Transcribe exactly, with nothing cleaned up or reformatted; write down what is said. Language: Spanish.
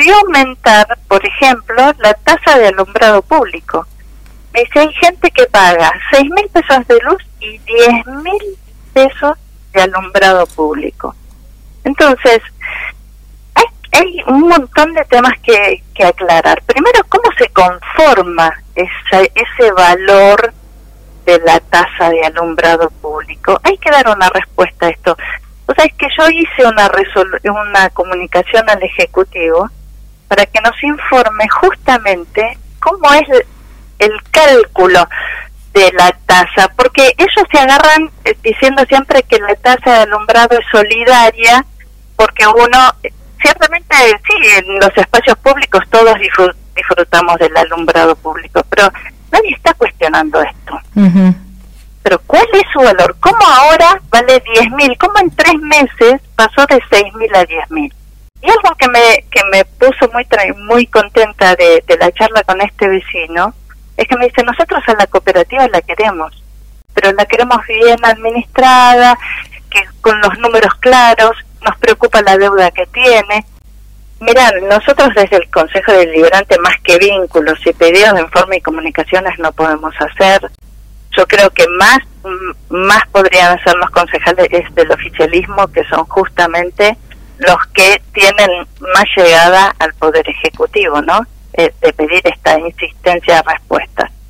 volvió a aumentar, por ejemplo, la tasa de alumbrado público. Me dice, hay gente que paga seis mil pesos de luz y diez mil pesos de alumbrado público. Entonces, hay, hay un montón de temas que, que aclarar. Primero, ¿cómo se conforma esa, ese valor de la tasa de alumbrado público? Hay que dar una respuesta a esto. O sea, es que yo hice una, resolu una comunicación al Ejecutivo para que nos informe justamente cómo es el, el cálculo de la tasa, porque ellos se agarran eh, diciendo siempre que la tasa de alumbrado es solidaria, porque uno, ciertamente sí, en los espacios públicos todos disfrut disfrutamos del alumbrado público, pero nadie está cuestionando esto. Uh-huh. Pero ¿cuál es su valor? ¿Cómo ahora vale diez mil? ¿Cómo en tres meses pasó de seis mil a diez mil? Y algo que me que me puso muy muy contenta de, de la charla con este vecino es que me dice, nosotros a la cooperativa la queremos, pero la queremos bien administrada, que con los números claros, nos preocupa la deuda que tiene. Mirá, nosotros desde el Consejo Deliberante, más que vínculos y pedidos de informe y comunicaciones no podemos hacer. Yo creo que más más podrían ser los concejales del oficialismo, que son justamente los que tienen más llegada al Poder Ejecutivo, ¿no? Eh, de pedir esta insistencia de respuesta.